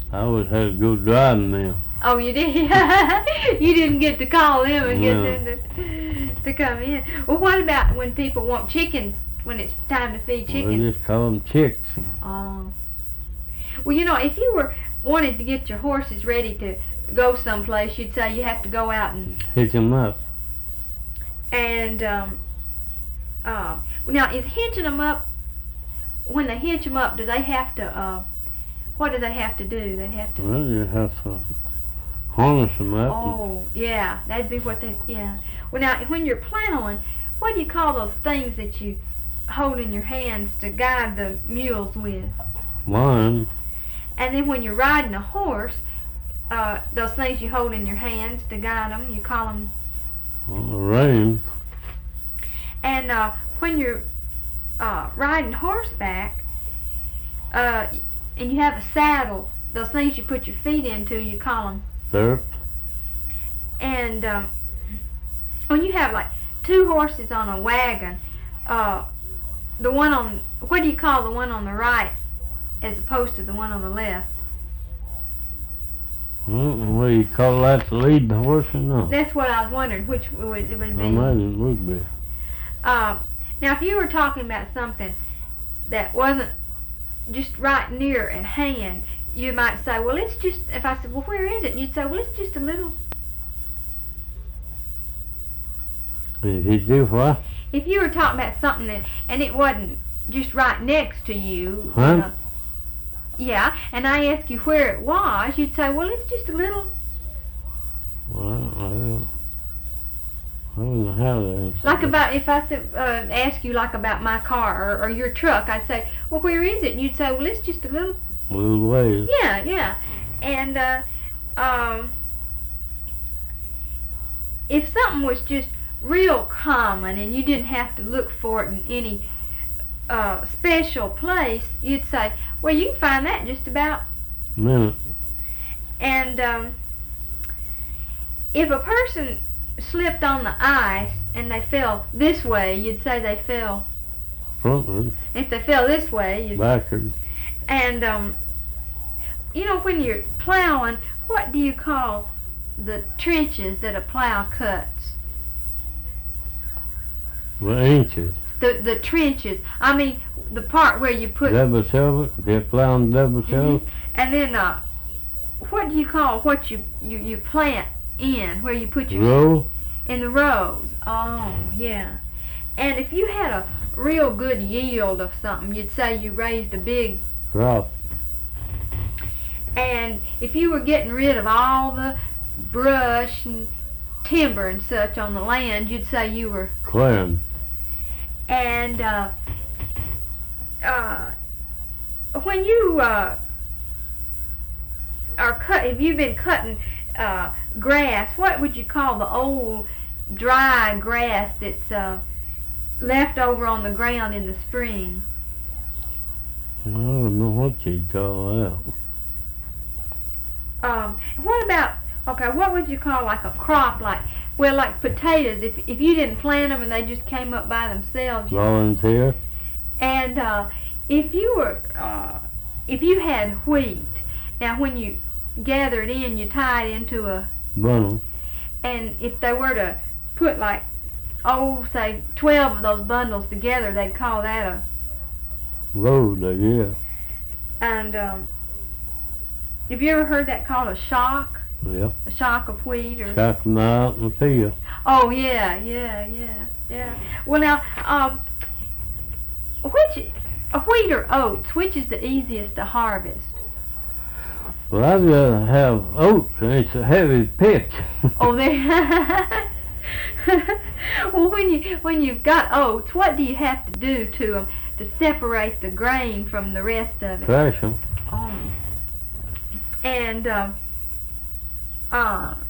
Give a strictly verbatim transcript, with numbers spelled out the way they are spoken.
I always had to go driving them. Oh, you did? You didn't get to call them and No. get them to, to come in. Well, what about when people want chickens, when it's time to feed We chickens? just call them chicks. Oh. Well, you know, if you were wanted to get your horses ready to go someplace, you'd say you have to go out and Hitch them up. and um, uh, now is hitching them up. When they hitch them up, do they have to? Uh, what do they have to do? They have to. Well, you have to harness them up. Oh, yeah, that'd be what they. Yeah. Well, now when you're plowing, what do you call those things that you hold in your hands to guide the mules with? Line. And then when you're riding a horse, uh, those things you hold in your hands to guide them, you call them. On the reins. And uh, when you're uh, riding horseback, uh, and you have a saddle, those things you put your feet into, you call them. Stirrups. And um, when you have like two horses on a wagon, uh, the one on, what do you call the one on the right as opposed to the one on the left? Well, what do you call that to lead the horse or no? That's what I was wondering, which would it would be. I imagine it would be. Uh, now, if you were talking about something that wasn't just right near at hand, you might say, well, it's just, if I said, well, where is it? And you'd say, well, it's just a little. Did he do what? If you were talking about something that, and it wasn't just right next to you. Huh? You know, yeah, and I asked you where it was, you'd say, well, it's just a little. Well, I don't, I don't know how to answer Like that. about, if I said, uh, ask you like about my car or, or your truck, I'd say, well, where is it? And you'd say, well, it's just a little. Little ways. Yeah, yeah. And uh, um, if something was just real common and you didn't have to look for it in any uh, special place, you'd say, well, you can find that just about. Minute. And um, if a person slipped on the ice and they fell this way, you'd say they fell. Frontward. If they fell this way, you'd. Backward. And um, you know, when you're plowing, what do you call the trenches that a plow cuts? Well, inches. The the trenches. I mean, the part where you put. Double shovel. They're plowing double shovel. Mhm. And then, uh, what do you call what you, you, you plant in, where you put your. Roll. In the rows. Oh, yeah. And if you had a real good yield of something, you'd say you raised a big. Crop. And if you were getting rid of all the brush and timber and such on the land, you'd say you were. Clearing. And uh, uh, when you uh, are cut, if you've been cutting uh, grass, what would you call the old dry grass that's uh, left over on the ground in the spring? I don't know what you'd call that. Um, what about, okay, what would you call like a crop, like, well, like potatoes, if if you didn't plant them and they just came up by themselves. Volunteer. And uh, if you were, uh, if you had wheat, now when you gather it in, you tie it into a, Bundle. and if they were to put like, oh, say twelve of those bundles together, they'd call that a. Load, I guess. And um, have you ever heard that called a shock? Yeah. A shock of wheat or. Shock them out in the field. Oh yeah, yeah, yeah, yeah. Well now, um, which uh, wheat or oats? Which is the easiest to harvest? Well, I'd rather have oats, and it's a heavy pitch. Oh, there. Well, when you when you've got oats, what do you have to do to them to separate the grain from the rest of it? Thrash them. Oh. And um, uh,